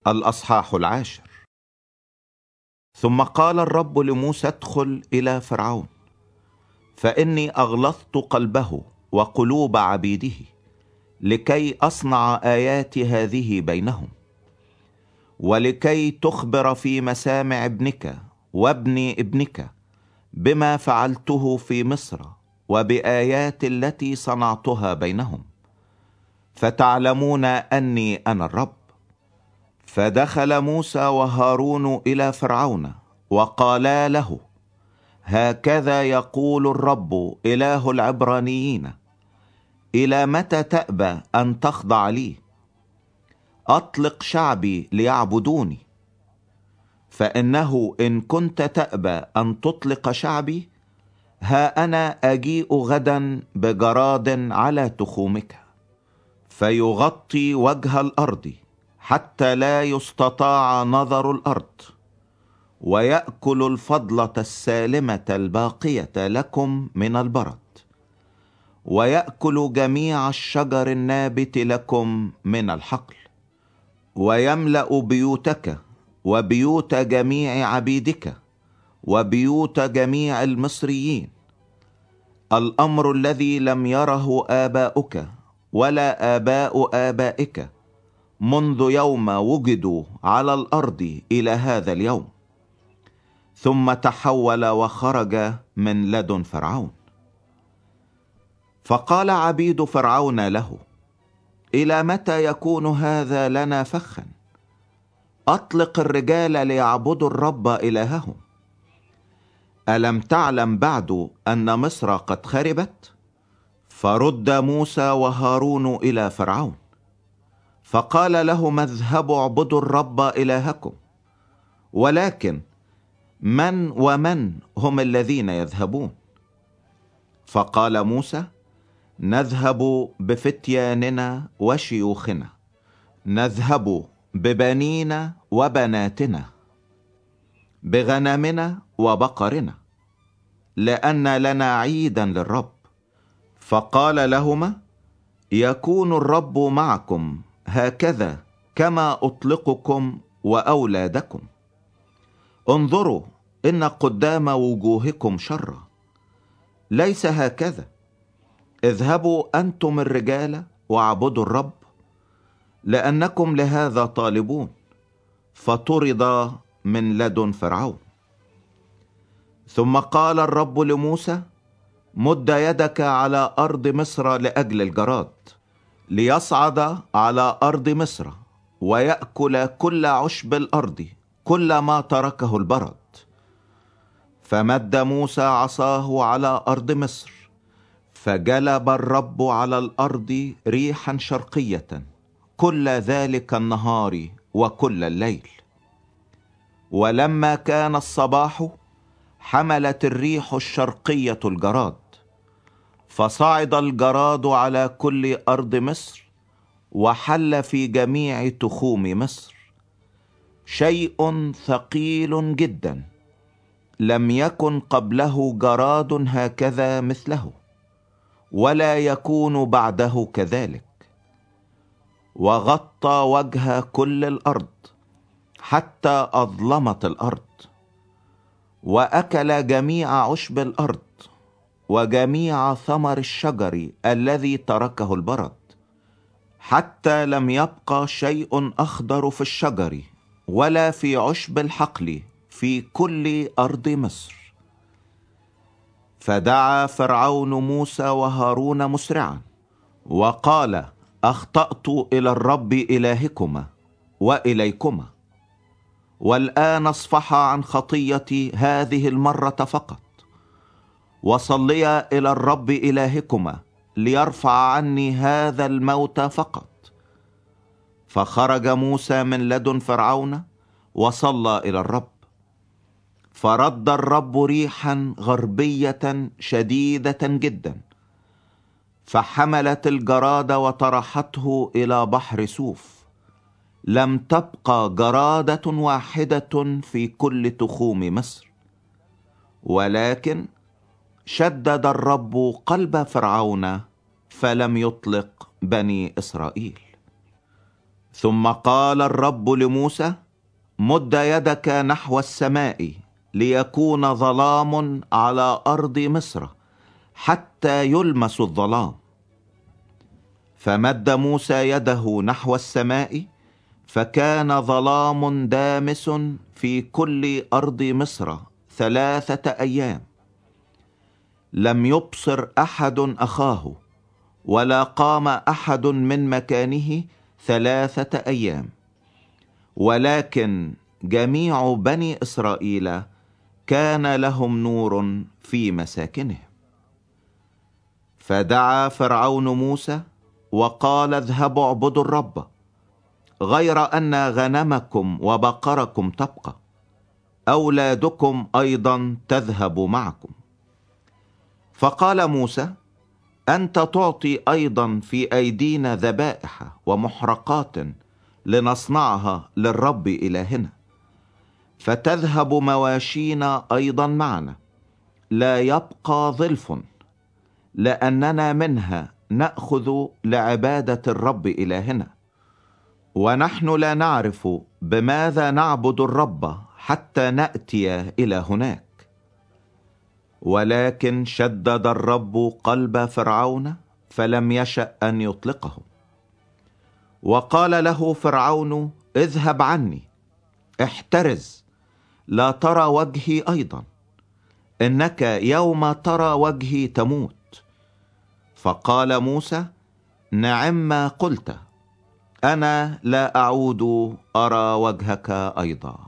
الأصحاح 10. ثم قال الرب لموسى: ادخل إلى فرعون، فإني أغلظت قلبه وقلوب عبيده لكي أصنع آيات هذه بينهم، ولكي تخبر في مسامع ابنك وابن ابنك بما فعلته في مصر وبآيات التي صنعتها بينهم، فتعلمون أني أنا الرب. فدخل موسى وهارون إلى فرعون وقالا له: هكذا يقول الرب إله العبرانيين: إلى متى تأبى أن تخضع لي؟ أطلق شعبي ليعبدوني. فإنه إن كنت تأبى أن تطلق شعبي، ها أنا أجيء غدا بجراد على تخومك فيغطي وجه الأرض حتى لا يستطاع نظر الأرض، ويأكل الفضلة السالمة الباقية لكم من البرد، ويأكل جميع الشجر النابت لكم من الحقل، ويملأ بيوتك وبيوت جميع عبيدك وبيوت جميع المصريين، الأمر الذي لم يره آباؤك ولا آباء آبائك منذ يوم وجدوا على الأرض إلى هذا اليوم. ثم تحول وخرج من لدن فرعون. فقال عبيد فرعون له: إلى متى يكون هذا لنا فخا؟ أطلق الرجال ليعبدوا الرب إلههم. ألم تعلم بعد أن مصر قد خربت؟ فرد موسى وهارون إلى فرعون، فقال لهم: اذهبوا اعبدوا الرب إلهكم. ولكن من ومن هم الذين يذهبون؟ فقال موسى: نذهب بفتياننا وشيوخنا، نذهب ببنينا وبناتنا، بغنمنا وبقرنا، لأن لنا عيدا للرب. فقال لهما: يكون الرب معكم هكذا كما أطلقكم وأولادكم. انظروا إن قدام وجوهكم شرا، ليس هكذا. اذهبوا أنتم الرجال واعبدوا الرب، لأنكم لهذا طالبون. فطرد من لدن فرعون. ثم قال الرب لموسى: مد يدك على أرض مصر لأجل الجراد، ليصعد على أرض مصر ويأكل كل عشب الأرض كل ما تركه البرد. فمد موسى عصاه على أرض مصر، فجلب الرب على الأرض ريحا شرقية كل ذلك النهار وكل الليل. ولما كان الصباح حملت الريح الشرقية الجراد، فصعد الجراد على كل أرض مصر وحل في جميع تخوم مصر، شيء ثقيل جدا، لم يكن قبله جراد هكذا مثله، ولا يكون بعده كذلك. وغطى وجه كل الأرض حتى أظلمت الأرض، وأكل جميع عشب الأرض وجميع ثمر الشجر الذي تركه البرد، حتى لم يبقى شيء أخضر في الشجر ولا في عشب الحقل في كل أرض مصر. فدعا فرعون موسى وهارون مسرعا وقال: أخطأت إلى الرب إلهكما وإليكما، والآن اصفحا عن خطيتي هذه المرة فقط، وصليا إلى الرب إلهكما ليرفع عني هذا الموت فقط. فخرج موسى من لدن فرعون وصلى إلى الرب، فرد الرب ريحا غربية شديدة جدا، فحملت الجراد وطرحته إلى بحر سوف. لم تبقى جرادة واحدة في كل تخوم مصر. ولكن شدد الرب قلب فرعون فلم يطلق بني إسرائيل. ثم قال الرب لموسى: مد يدك نحو السماء ليكون ظلام على أرض مصر حتى يلمس الظلام. فمد موسى يده نحو السماء، فكان ظلام دامس في كل أرض مصر 3 أيام. لم يبصر أحد أخاه، ولا قام أحد من مكانه 3 أيام. ولكن جميع بني إسرائيل كان لهم نور في مساكنهم. فدعا فرعون موسى وقال: اذهبوا اعبدوا الرب، غير أن غنمكم وبقركم تبقى، أولادكم أيضا تذهب معكم. فقال موسى: أنت تعطي أيضا في أيدينا ذبائح ومحرقات لنصنعها للرب إلهنا، فتذهب مواشينا أيضا معنا، لا يبقى ظلف، لأننا منها نأخذ لعبادة الرب إلهنا، ونحن لا نعرف بماذا نعبد الرب حتى نأتي إلى هناك. ولكن شدد الرب قلب فرعون فلم يشأ أن يطلقه. وقال له فرعون: اذهب عني، احترز، لا ترى وجهي أيضا، إنك يوم ترى وجهي تموت. فقال موسى: نعم ما قلت، أنا لا أعود أرى وجهك أيضا.